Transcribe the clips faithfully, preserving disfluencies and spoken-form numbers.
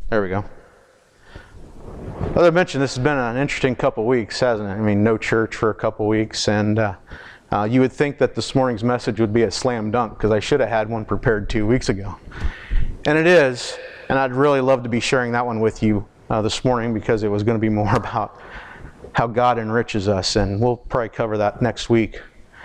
There we go. As I mentioned, this has been an interesting couple weeks, hasn't it? I mean, no church for a couple weeks, and uh, uh, you would think that this morning's message would be a slam dunk, because I should have had one prepared two weeks ago. And it is, and I'd really love to be sharing that one with you uh, this morning, because it was going to be more about how God enriches us, and we'll probably cover that next week.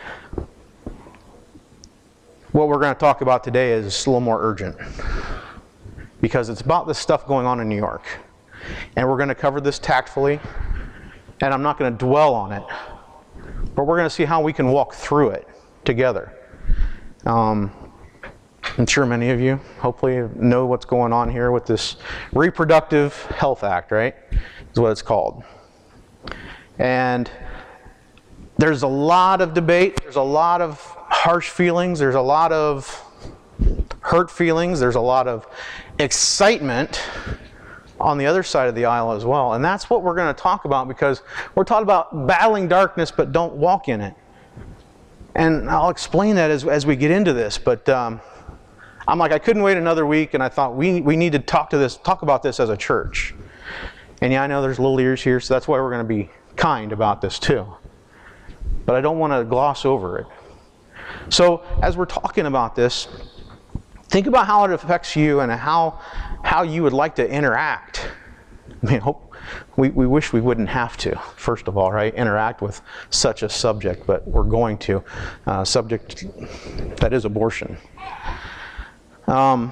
What we're going to talk about today is a little more urgent, because it's about the stuff going on in New York. And we're going to cover this tactfully, and I'm not going to dwell on it, but we're going to see how we can walk through it together. Um, I'm sure many of you hopefully know what's going on here with this Reproductive Health Act, right? Is what it's called. And there's a lot of debate, there's a lot of harsh feelings, there's a lot of hurt feelings, there's a lot of excitement on the other side of the aisle as well. And that's what we're going to talk about, because we're talking about battling darkness but don't walk in it. And I'll explain that as, as we get into this, but um, I'm like, I couldn't wait another week, and I thought we we need to talk to this, talk about this as a church. And yeah, I know there's little ears here, so that's why we're going to be kind about this too. But I don't want to gloss over it. So as we're talking about this, think about how it affects you and how how you would like to interact. I mean, hope, we, we wish we wouldn't have to, first of all, right? Interact with such a subject, but we're going to. Uh, subject that is abortion. Um,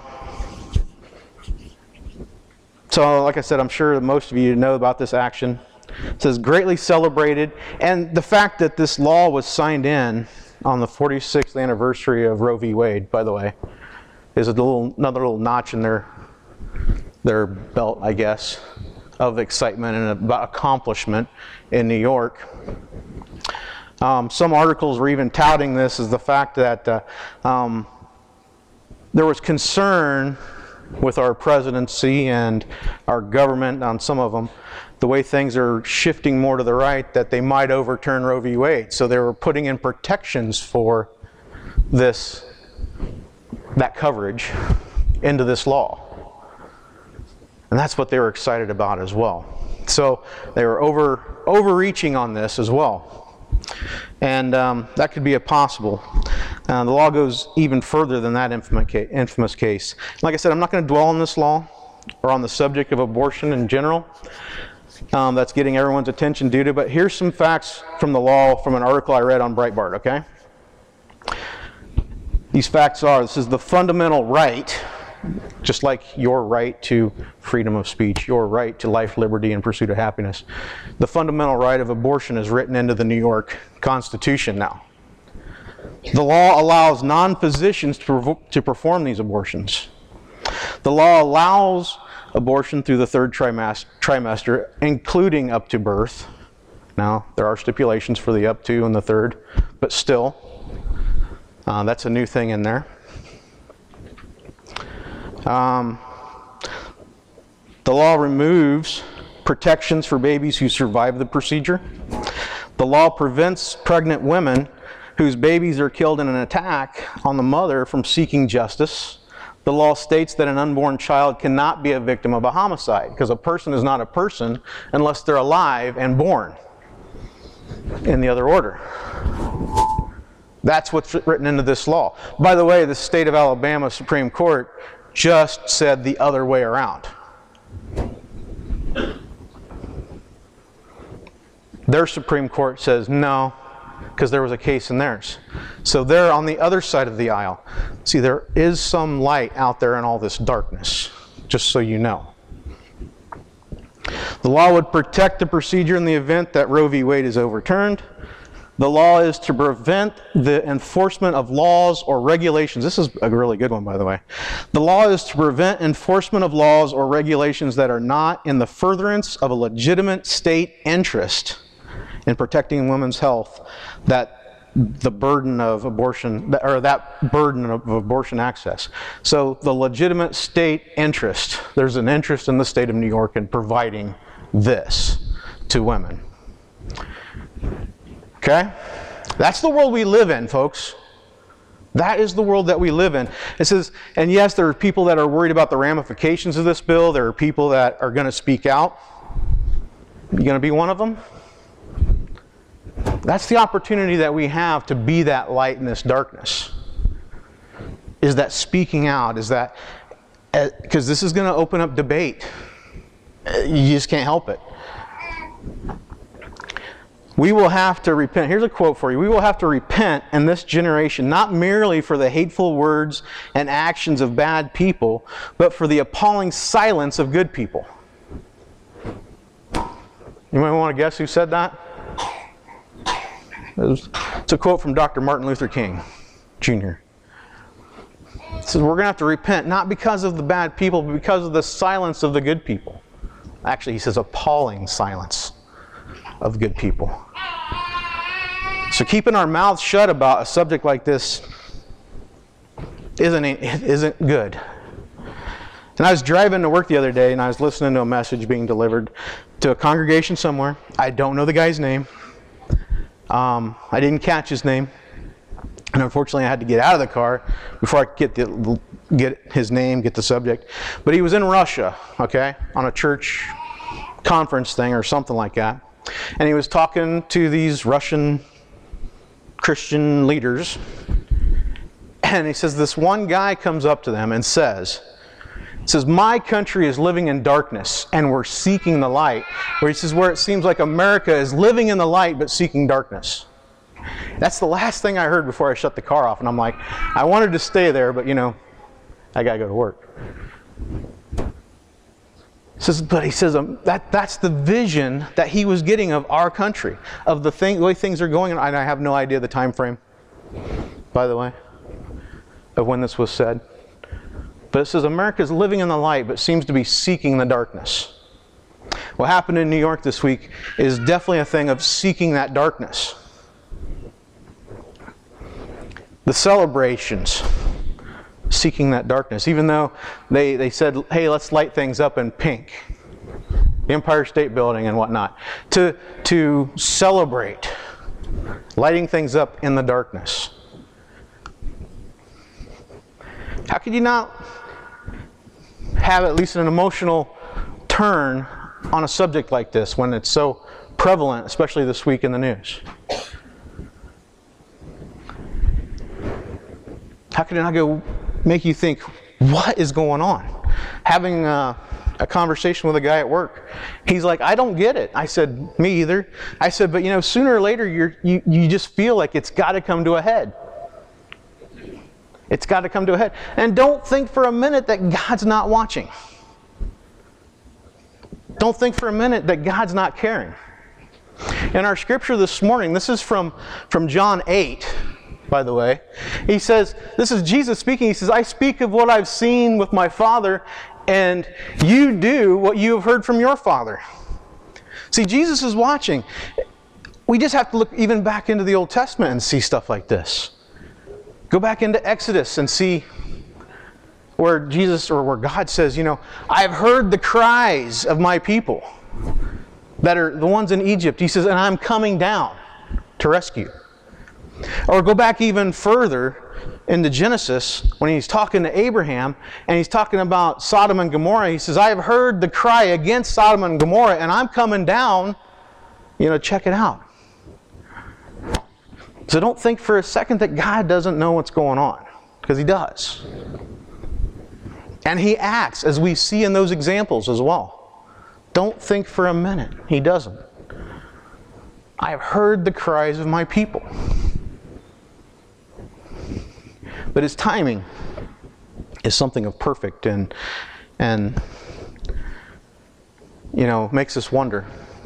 so, like I said, I'm sure that most of you know about this action. It says greatly celebrated, and the fact that this law was signed in on the forty-sixth anniversary of Roe v. Wade, by the way, is a little another little notch in their their belt, I guess, of excitement and about accomplishment in New York. Um, some articles were even touting this as the fact that uh, um, there was concern with our presidency and our government on some of them, the way things are shifting more to the right, that they might overturn Roe v. Wade. So they were putting in protections for this, that coverage into this law. And that's what they were excited about as well. So they were over overreaching on this as well. And um, that could be a possible. Uh, the law goes even further than that infamous case. Like I said, I'm not going to dwell on this law or on the subject of abortion in general. Um, that's getting everyone's attention due to, but here's some facts from the law from an article I read on Breitbart, okay? These facts are, this is the fundamental right, just like your right to freedom of speech, your right to life, liberty, and pursuit of happiness. The fundamental right of abortion is written into the New York Constitution now. The law allows non-physicians to, to perform these abortions. The law allows abortion through the third trimester, trimester, including up to birth. Now, there are stipulations for the up to and the third, but still, uh, that's a new thing in there. Um, the law removes protections for babies who survive the procedure. The law prevents pregnant women whose babies are killed in an attack on the mother from seeking justice. The law states that an unborn child cannot be a victim of a homicide, because a person is not a person unless they're alive and born in the other order. That's what's written into this law. By the way, the state of Alabama Supreme Court just said the other way around. Their Supreme Court says no, because there was a case in theirs. So they're on the other side of the aisle. See, there is some light out there in all this darkness, just so you know. The law would protect the procedure in the event that Roe v. Wade is overturned. The law is to prevent the enforcement of laws or regulations. This is a really good one, by the way. The law is to prevent enforcement of laws or regulations that are not in the furtherance of a legitimate state interest in protecting women's health, that the burden of abortion, or that burden of abortion access. So the legitimate state interest, there's an interest in the state of New York in providing this to women. Okay? That's the world we live in, folks. That is the world that we live in. It says, and yes, there are people that are worried about the ramifications of this bill. There are people that are going to speak out. You going to be one of them? That's the opportunity that we have to be that light in this darkness. Is that speaking out? Is that, because this is going to open up debate. You just can't help it. We will have to repent. Here's a quote for you. We will have to repent in this generation, not merely for the hateful words and actions of bad people, but for the appalling silence of good people. You might want to guess who said that? It's a quote from Doctor Martin Luther King, Junior It says, we're going to have to repent, not because of the bad people, but because of the silence of the good people. Actually, he says appalling silence of good people. So keeping our mouths shut about a subject like this isn't, isn't good. And I was driving to work the other day, and I was listening to a message being delivered to a congregation somewhere. I don't know the guy's name. Um, I didn't catch his name. And unfortunately, I had to get out of the car before I could get, the, get his name, get the subject. But he was in Russia, okay, on a church conference thing or something like that. And he was talking to these Russian Christian leaders. And he says this one guy comes up to them and says, says, my country is living in darkness and we're seeking the light. Where he says, where it seems like America is living in the light but seeking darkness. That's the last thing I heard before I shut the car off. And I'm like, I wanted to stay there, but you know, I got to go to work. Says, but he says um, that that's the vision that he was getting of our country, of the thing, the way things are going. And I have no idea the time frame, by the way, of when this was said. But it says America is living in the light, but seems to be seeking the darkness. What happened in New York this week is definitely a thing of seeking that darkness. The celebrations, seeking that darkness, even though they, they said, hey, let's light things up in pink. The Empire State Building and whatnot. To, to celebrate lighting things up in the darkness. How could you not have at least an emotional turn on a subject like this when it's so prevalent, especially this week in the news? How could it not go make you think, what is going on? Having uh, a conversation with a guy at work, he's like, I don't get it. I said, me either. I said, but you know, sooner or later, you're, you you just feel like it's got to come to a head. It's got to come to a head. And don't think for a minute that God's not watching. Don't think for a minute that God's not caring. In our scripture this morning, this is from, from John eight, by the way. He says, this is Jesus speaking. He says, I speak of what I've seen with my Father, and you do what you have heard from your Father. See, Jesus is watching. We just have to look even back into the Old Testament and see stuff like this. Go back into Exodus and see where Jesus, or where God says, you know, I've heard the cries of my people that are the ones in Egypt. He says, and I'm coming down to rescue. Or go back even further into Genesis when he's talking to Abraham and he's talking about Sodom and Gomorrah. He says, I have heard the cry against Sodom and Gomorrah and I'm coming down, you know, check it out. So don't think for a second that God doesn't know what's going on, because He does. And He acts, as we see in those examples as well. Don't think for a minute He doesn't. I have heard the cries of my people. But His timing is something of perfect and, and you know, makes us wonder.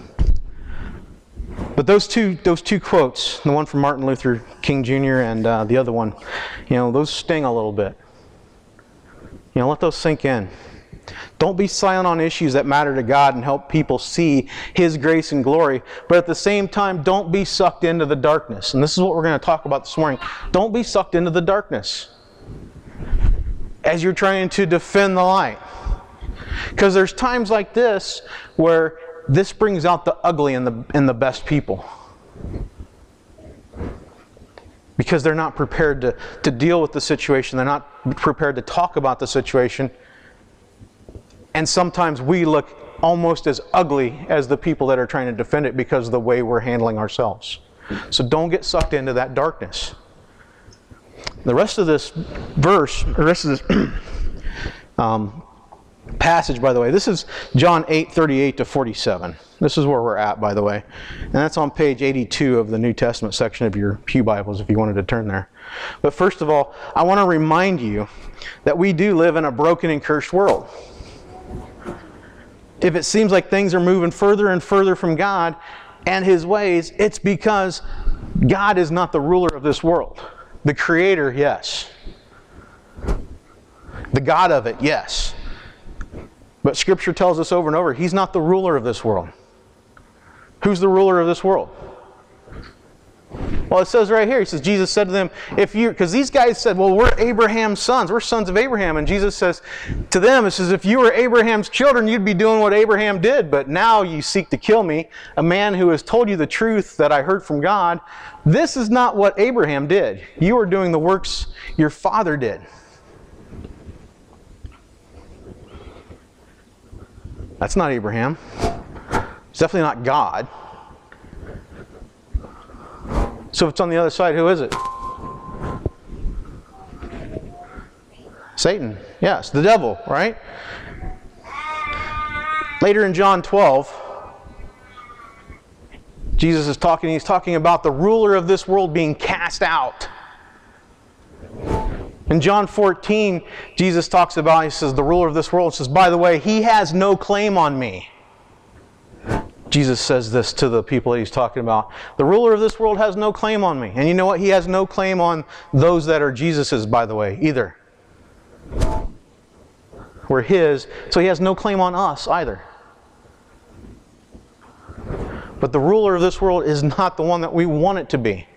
But those two, those two quotes, the one from Martin Luther King Junior and uh, the other one, you know, those sting a little bit. You know, let those sink in. Don't be silent on issues that matter to God and help people see His grace and glory. But at the same time, don't be sucked into the darkness. And this is what we're going to talk about this morning. Don't be sucked into the darkness as you're trying to defend the light. Because there's times like this where this brings out the ugly in the, in the best people. because they're not prepared to, to deal with the situation. They're not prepared to talk about the situation. And sometimes we look almost as ugly as the people that are trying to defend it because of the way we're handling ourselves. So don't get sucked into that darkness. The rest of this verse, the rest of this um, passage, by the way, this is John eight, thirty-eight to forty-seven. This is where we're at, by the way. And that's on page eighty-two of the New Testament section of your Pew Bibles, if you wanted to turn there. But first of all, I want to remind you that we do live in a broken and cursed world. If it seems like things are moving further and further from God and His ways, it's because God is not the ruler of this world. The Creator, yes. The God of it, yes. But Scripture tells us over and over, He's not the ruler of this world. Who's the ruler of this world? Well, it says right here, He says, Jesus said to them, if you, because these guys said, well, we're Abraham's sons. We're sons of Abraham. And Jesus says to them, it says, if you were Abraham's children, you'd be doing what Abraham did. But now you seek to kill me, a man who has told you the truth that I heard from God. This is not what Abraham did. You are doing the works your father did. That's not Abraham. It's definitely not God. So if it's on the other side, who is it? Satan. Yes, the devil, right? Later in John twelve, Jesus is talking, he's talking about the ruler of this world being cast out. In John fourteen, Jesus talks about, he says, the ruler of this world says, by the way, he has no claim on me. Jesus says this to the people that he's talking about. The ruler of this world has no claim on me. And you know what? He has no claim on those that are Jesus's, by the way, either. We're His, so He has no claim on us either. But the ruler of this world is not the one that we want it to be.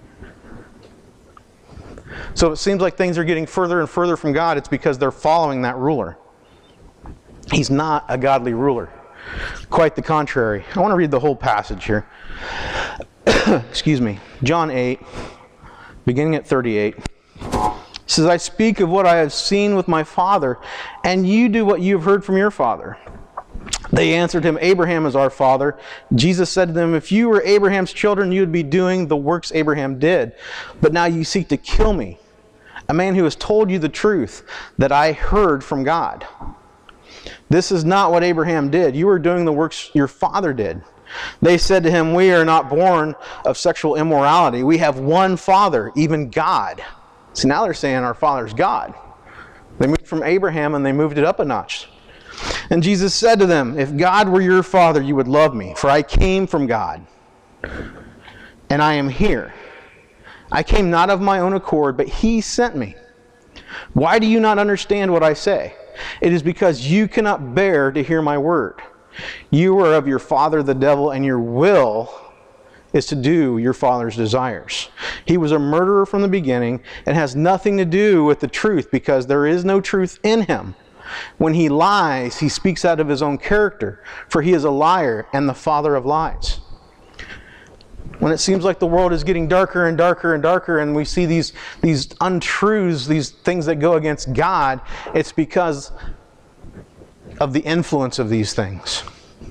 So it seems like things are getting further and further from God. It's because they're following that ruler. He's not a godly ruler. Quite the contrary. I want to read the whole passage here. Excuse me. John eight, beginning at thirty-eight. It says, I speak of what I have seen with my father, and you do what you have heard from your father. They answered him, Abraham is our father. Jesus said to them, if you were Abraham's children, you would be doing the works Abraham did. But now you seek to kill me, a man who has told you the truth that I heard from God. This is not what Abraham did. You are doing the works your father did. They said to him, we are not born of sexual immorality. We have one Father, even God. See, now they're saying our Father's God. They moved from Abraham and they moved it up a notch. And Jesus said to them, if God were your Father, you would love me, for I came from God, and I am here. I came not of my own accord, but He sent me. Why do you not understand what I say? It is because you cannot bear to hear my word. You are of your father the devil, and your will is to do your father's desires. He was a murderer from the beginning and has nothing to do with the truth, because there is no truth in him. When he lies, he speaks out of his own character, for he is a liar and the father of lies. When it seems like the world is getting darker and darker and darker, and we see these, these untruths, these things that go against God, it's because of the influence of these things.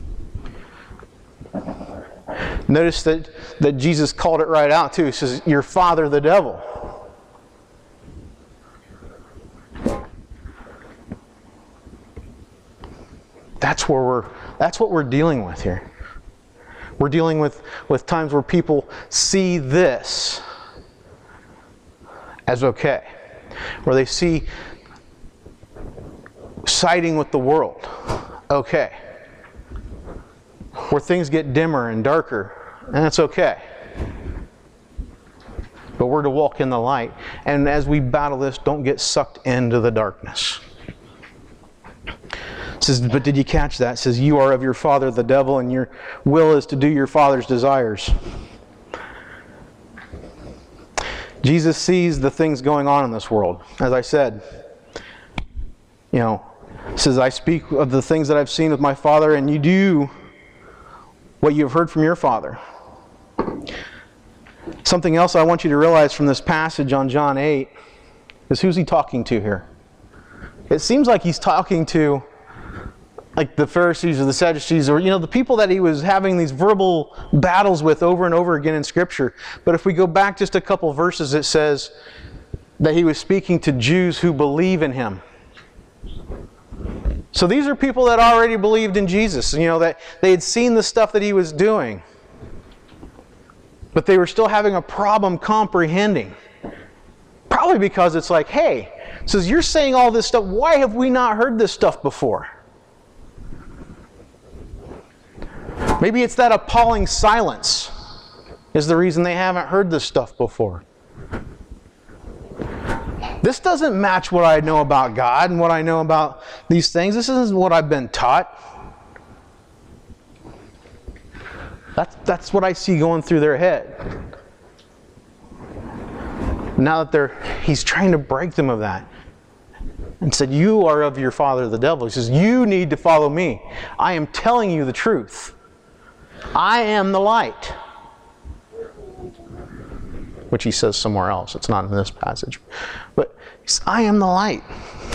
Notice that, that Jesus called it right out too. He says, your father the devil. That's where we're that's what we're dealing with here. We're dealing with, with times where people see this as okay. Where they see siding with the world okay. Where things get dimmer and darker, and that's okay. But we're to walk in the light. And as we battle this, don't get sucked into the darkness. It says, but did you catch that? It says, you are of your father the devil, and your will is to do your father's desires. Jesus sees the things going on in this world. As I said, you know, it says, I speak of the things that I've seen with my father, and you do what you have heard from your father. Something else I want you to realize from this passage on John eight is who's he talking to here? It seems like he's talking to like the Pharisees or the Sadducees, or, you know, the people that he was having these verbal battles with over and over again in Scripture. But if we go back just a couple verses, it says that he was speaking to Jews who believe in him. So these are people that already believed in Jesus, you know, that they had seen the stuff that he was doing. But they were still having a problem comprehending. Probably because it's like, hey, it says, you're saying all this stuff, why have we not heard this stuff before? Maybe it's that appalling silence is the reason they haven't heard this stuff before. This doesn't match what I know about God and what I know about these things. This isn't what I've been taught. That's, that's what I see going through their head. Now that they're, he's trying to break them of that. And said, you are of your father the devil. He says, you need to follow me. I am telling you the truth. I am the light. Which he says somewhere else. It's not in this passage. But he says, I am the light.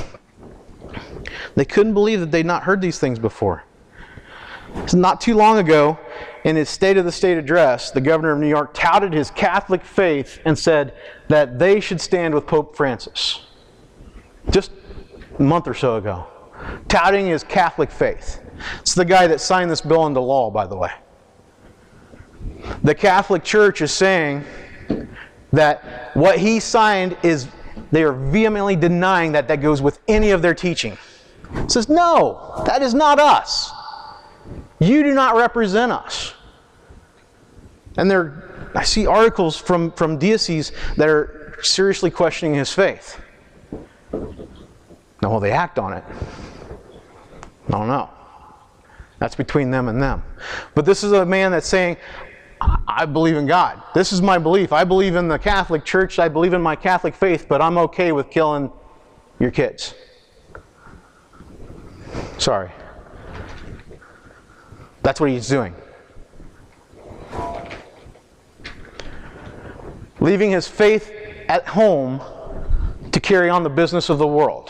They couldn't believe that they'd not heard these things before. Not too long ago, in his State of the State address, the governor of New York touted his Catholic faith and said that they should stand with Pope Francis. Just a month or so ago. Touting his Catholic faith. It's the guy that signed this bill into law, by the way. The Catholic Church is saying that what he signed is, they are vehemently denying that that goes with any of their teaching. It says, no, that is not us. You do not represent us. And there, I see articles from, from dioceses that are seriously questioning his faith. Now, will they act on it? I don't know. That's between them and them. But this is a man that's saying, I believe in God. This is my belief. I believe in the Catholic Church. I believe in my Catholic faith, but I'm okay with killing your kids. Sorry. That's what he's doing. Leaving his faith at home to carry on the business of the world.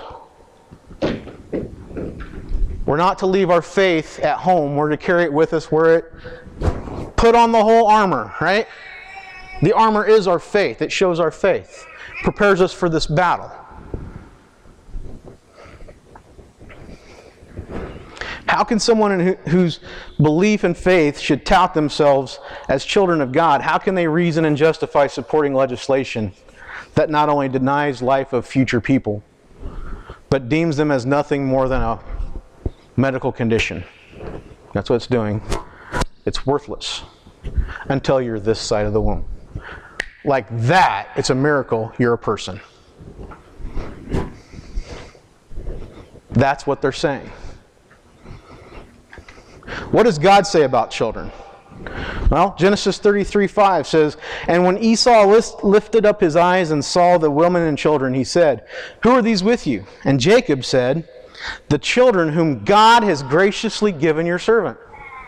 We're not to leave our faith at home. We're to carry it with us. We're it. Put on the whole armor, right? The armor is our faith. It shows our faith. Prepares us for this battle. How can someone who, whose belief and faith should tout themselves as children of God, how can they reason and justify supporting legislation that not only denies life of future people, but deems them as nothing more than a medical condition? That's what it's doing. It's worthless until you're this side of the womb. Like that, it's a miracle you're a person. That's what they're saying. What does God say about children? Well, Genesis thirty-three five says, and when Esau lifted up his eyes and saw the women and children, he said, who are these with you? And Jacob said, the children whom God has graciously given your servant.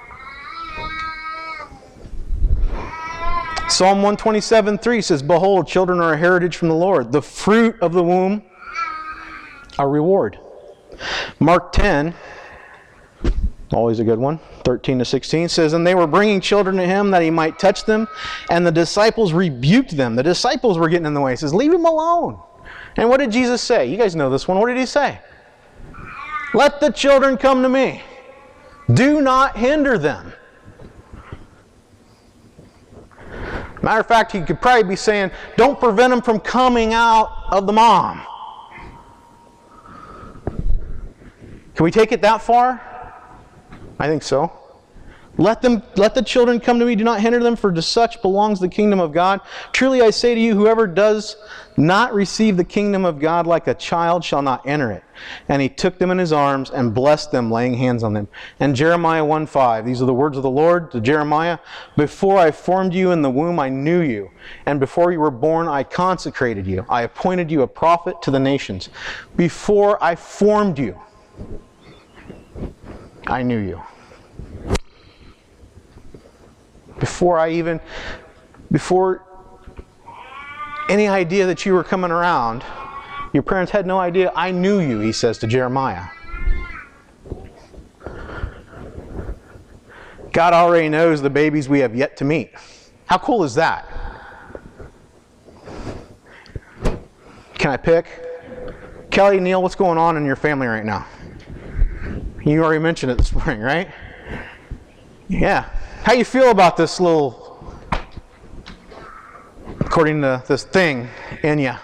Psalm one twenty-seven three says, behold, children are a heritage from the Lord. The fruit of the womb, a reward. Mark ten, always a good one, thirteen to sixteen, says, and they were bringing children to him that he might touch them, and the disciples rebuked them. The disciples were getting in the way. He says, leave him alone. And what did Jesus say? You guys know this one. What did he say? Let the children come to me. Do not hinder them. Matter of fact, he could probably be saying, don't prevent them from coming out of the mom. Can we take it that far? I think so. Let them, let the children come to me. Do not hinder them, for to such belongs the kingdom of God. Truly I say to you, whoever does not receive the kingdom of God like a child shall not enter it. And he took them in his arms and blessed them, laying hands on them. And Jeremiah one five, these are the words of the Lord to Jeremiah. Before I formed you in the womb, I knew you. And before you were born, I consecrated you. I appointed you a prophet to the nations. Before I formed you, I knew you. Before I even, before any idea that you were coming around. Your parents had no idea. I knew you, he says to Jeremiah. God already knows the babies we have yet to meet. How cool is that? Can I pick? Kelly, Neil, what's going on in your family right now? You already mentioned it this morning, right? Yeah. How you feel about this little, according to this thing in you?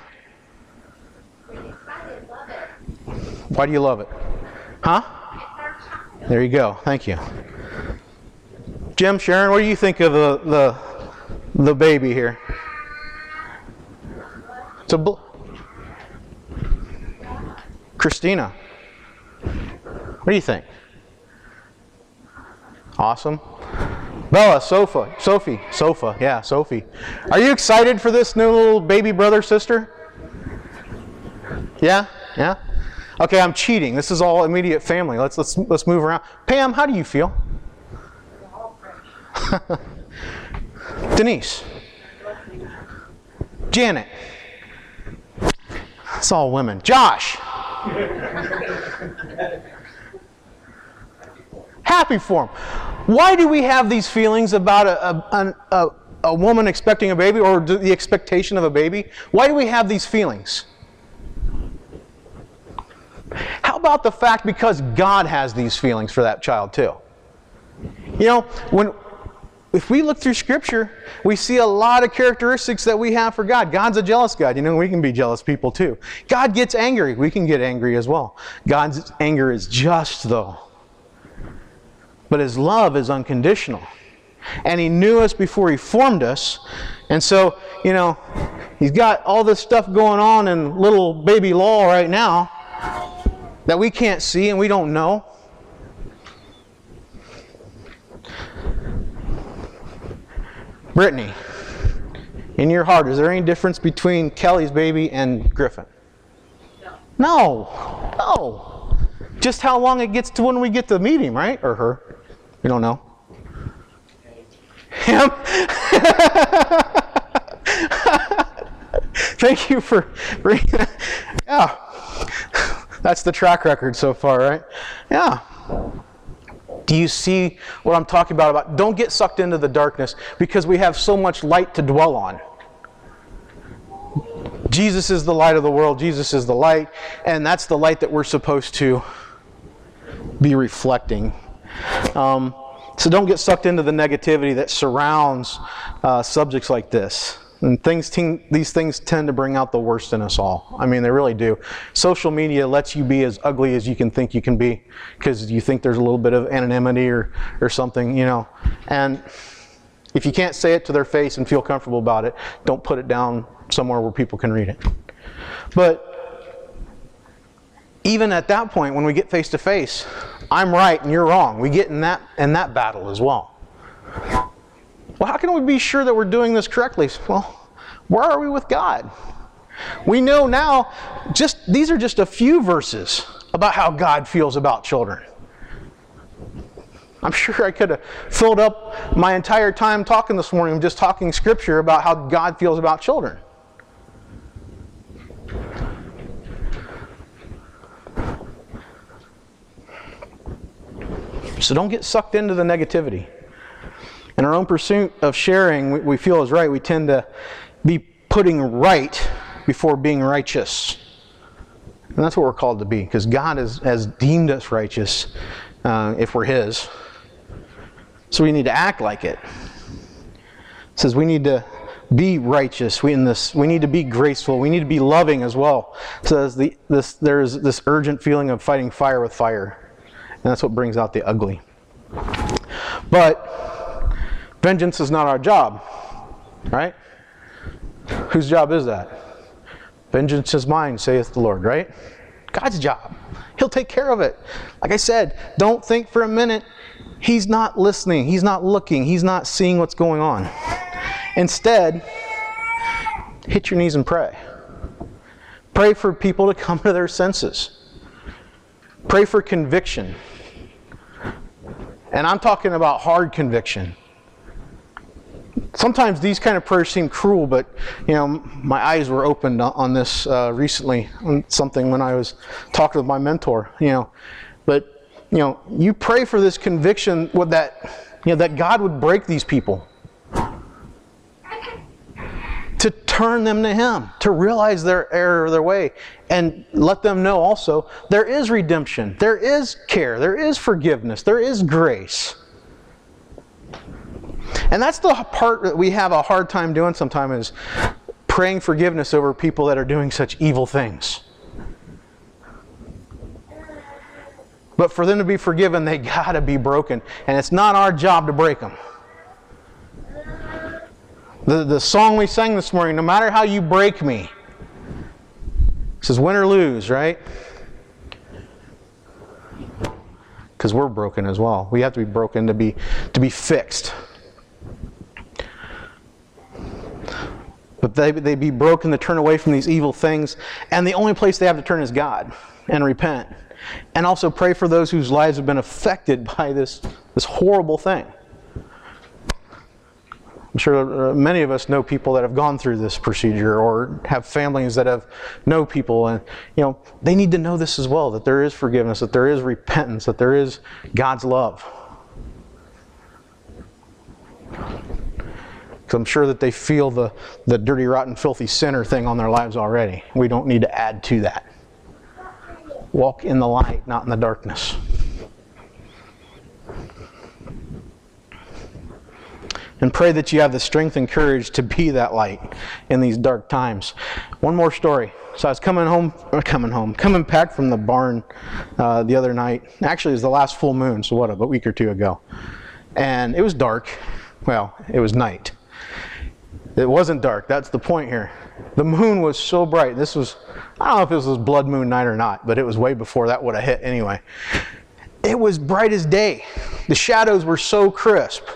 Why do you love it? Huh? There you go. Thank you. Jim, Sharon, what do you think of the the, the baby here? It's a bl- Christina. What do you think? Awesome. Bella, Sofa, Sophie, Sofa, yeah, Sophie. Are you excited for this new little baby brother, sister? Yeah, yeah. Okay, I'm cheating. This is all immediate family. Let's let's let's move around. Pam, how do you feel? Denise, Janet. It's all women. Josh. Happy for him. Why do we have these feelings about a, a, a, a woman expecting a baby, or the expectation of a baby? Why do we have these feelings? How about the fact because God has these feelings for that child too? You know, when if we look through Scripture, we see a lot of characteristics that we have for God. God's a jealous God. You know, we can be jealous people too. God gets angry. We can get angry as well. God's anger is just, though. But His love is unconditional. And He knew us before He formed us. And so, you know, He's got all this stuff going on in little baby Lowell right now that we can't see and we don't know. Brittany, in your heart, is there any difference between Kelly's baby and Griffin? No. No. No. Just how long it gets to when we get to meet him, right? Or her. We don't know. Him? Thank you for bringing that. Yeah. That's the track record so far, right? Yeah. Do you see what I'm talking about? About don't get sucked into the darkness because we have so much light to dwell on. Jesus is the light of the world. Jesus is the light. And that's the light that we're supposed to be reflecting. Um, so don't get sucked into the negativity that surrounds uh, subjects like this. And things, te- these things tend to bring out the worst in us all. I mean, they really do. Social media lets you be as ugly as you can think you can be because you think there's a little bit of anonymity or, or something, you know. And if you can't say it to their face and feel comfortable about it, don't put it down somewhere where people can read it. But even at that point, when we get face to face, I'm right and you're wrong. We get in that in that battle as well. Well, how can we be sure that we're doing this correctly? Well, where are we with God? We know now, just these are just a few verses about how God feels about children. I'm sure I could have filled up my entire time talking this morning, just talking Scripture about how God feels about children. So don't get sucked into the negativity. In our own pursuit of sharing what we feel is right, we tend to be putting right before being righteous. And that's what we're called to be, because God has, has deemed us righteous uh, if we're His. So we need to act like it. It says we need to be righteous. We in this we need to be graceful. We need to be loving as well. It says the, this there's this urgent feeling of fighting fire with fire. And that's what brings out the ugly. But vengeance is not our job, right? Whose job is that? Vengeance is mine, saith the Lord, right? God's job. He'll take care of it. Like I said, don't think for a minute He's not listening, He's not looking, He's not seeing what's going on. Instead, hit your knees and pray. Pray for people to come to their senses. Pray for conviction. And I'm talking about hard conviction. sometimes these kind of prayers seem cruel, but you know, my eyes were opened on this uh, recently on something when I was talking with my mentor. You know, but you know, you pray for this conviction with that, you know, that God would break these people, to turn them to Him, to realize their error, their way, and let them know also there is redemption, there is care, there is forgiveness, there is grace. And that's the part that we have a hard time doing sometimes, is praying forgiveness over people that are doing such evil things. But for them to be forgiven, they gotta be broken. And it's not our job to break them. The, the song we sang this morning, no matter how you break me, says win or lose, right? Because we're broken as well. We have to be broken to be to be fixed. But they they be broken to turn away from these evil things, and the only place they have to turn is God and repent, and also pray for those whose lives have been affected by this this horrible thing. I'm sure many of us know people that have gone through this procedure, or have families that have know people, and you know, they need to know this as well, that there is forgiveness, that there is repentance, that there is God's love. Because I'm sure that they feel the, the dirty, rotten, filthy sinner thing on their lives already. We don't need to add to that. Walk in the light, not in the darkness. And pray that you have the strength and courage to be that light in these dark times. One more story. So I was coming home, or coming home, coming back from the barn uh, the other night. Actually, it was the last full moon, so what, a week or two ago. And it was dark. Well, it was night. It wasn't dark. That's the point here. The moon was so bright. This was, I don't know if this was blood moon night or not, but it was way before that would have hit anyway. It was bright as day. The shadows were so crisp.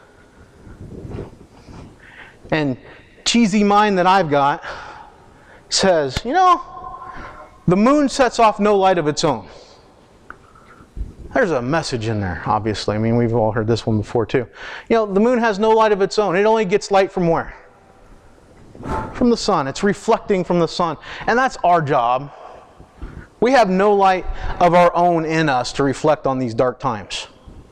And cheesy mind that I've got says, you know, the moon sets off no light of its own. There's a message in there, obviously. I mean, we've all heard this one before too. You know, the moon has no light of its own. It only gets light from where? From the sun. It's reflecting from the sun. And that's our job. We have no light of our own in us to reflect on these dark times.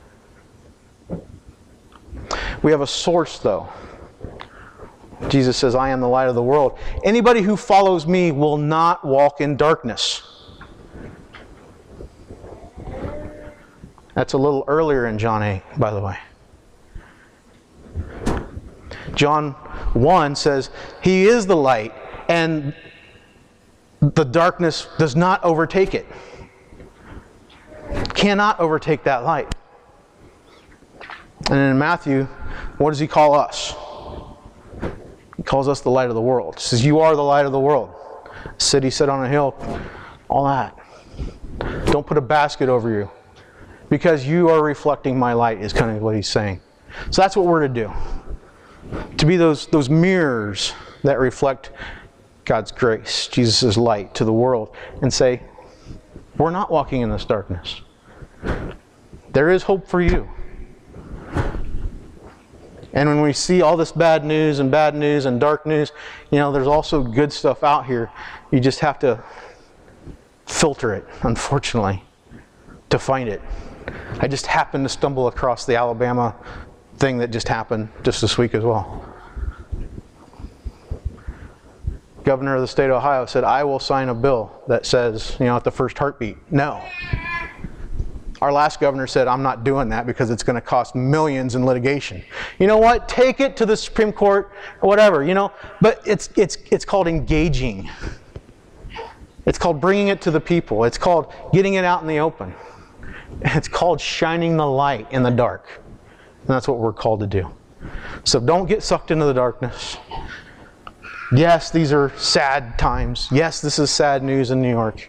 We have a source, though. Jesus says, I am the light of the world. Anybody who follows me will not walk in darkness. That's a little earlier in John eight, by the way. John one says, He is the light, and the darkness does not overtake it. Cannot overtake that light. And in Matthew, what does He call us? He calls us the light of the world. He says, you are the light of the world. City set on a hill, all that. Don't put a basket over you, because you are reflecting my light, is kind of what He's saying. So that's what we're to do. To be those, those mirrors that reflect God's grace, Jesus' light to the world, and say, we're not walking in this darkness. There is hope for you. And when we see all this bad news and bad news and dark news, you know, there's also good stuff out here. You just have to filter it, unfortunately, to find it. I just happened to stumble across the Alabama thing that just happened just this week as well. Governor of the state of Ohio said, I will sign a bill that says, you know, at the first heartbeat, no. Our last governor said, I'm not doing that because it's going to cost millions in litigation. You know what? Take it to the Supreme Court, or whatever, you know. But it's it's it's called engaging. It's called bringing it to the people. It's called getting it out in the open. It's called shining the light in the dark. And that's what we're called to do. So don't get sucked into the darkness. Yes, these are sad times. Yes, this is sad news in New York.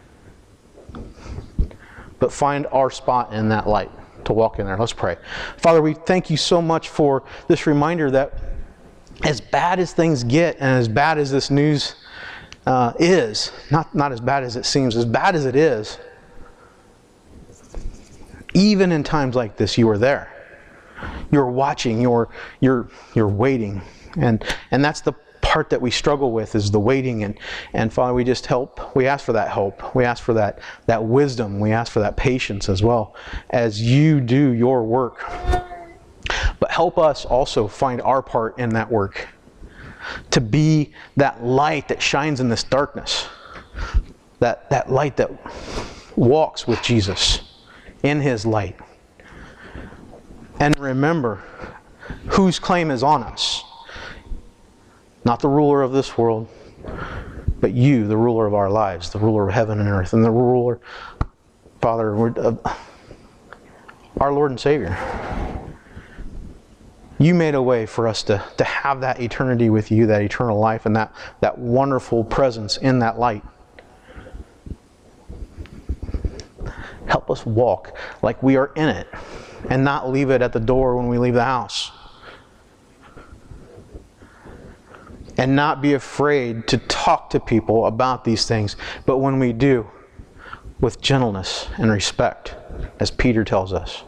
But find our spot in that light to walk in there. Let's pray. Father, we thank you so much for this reminder that as bad as things get, and as bad as this news uh, is, not, not as bad as it seems, as bad as it is, even in times like this, you are there. You're watching, you're, you're, you're waiting. And, and that's the part that we struggle with, is the waiting. And, and Father, we just help. We ask for that help. We ask for that, that wisdom. We ask for that patience as well as you do your work. But help us also find our part in that work, to be that light that shines in this darkness, that, that light that walks with Jesus in His light. And remember whose claim is on us. Not the ruler of this world, but you, the ruler of our lives, the ruler of heaven and earth, and the ruler, Father, of our Lord and Savior. You made a way for us to, to have that eternity with you, that eternal life, and that, that wonderful presence in that light. Help us walk like we are in it, and not leave it at the door when we leave the house. And not be afraid to talk to people about these things, but when we do, with gentleness and respect, as Peter tells us.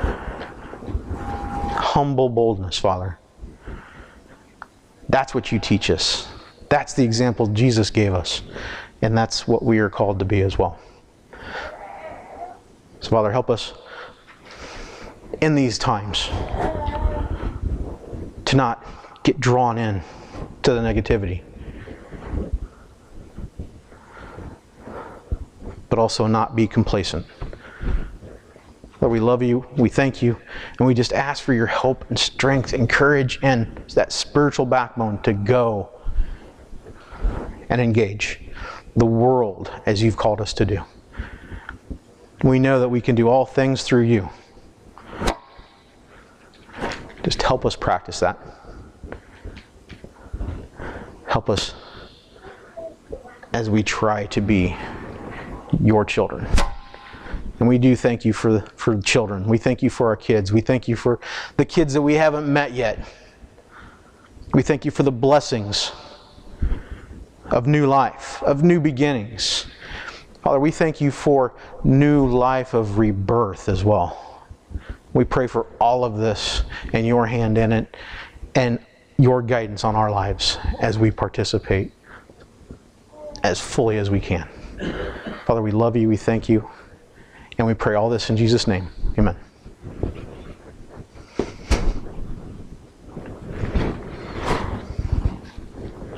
Humble boldness, Father. That's what you teach us. That's the example Jesus gave us. And that's what we are called to be as well. So, Father, help us in these times to not get drawn in to the negativity, but also not be complacent. Lord, we love you, we thank you, and we just ask for your help and strength and courage and that spiritual backbone to go and engage the world as you've called us to do. We know that we can do all things through you. Just help us practice that. Help us as we try to be your children. And we do thank you for, for children. We thank you for our kids. We thank you for the kids that we haven't met yet. We thank you for the blessings of new life, of new beginnings. Father, we thank you for new life of rebirth as well. We pray for all of this and your hand in it and your guidance on our lives as we participate as fully as we can. Father, we love you, we thank you, and we pray all this in Jesus' name. Amen.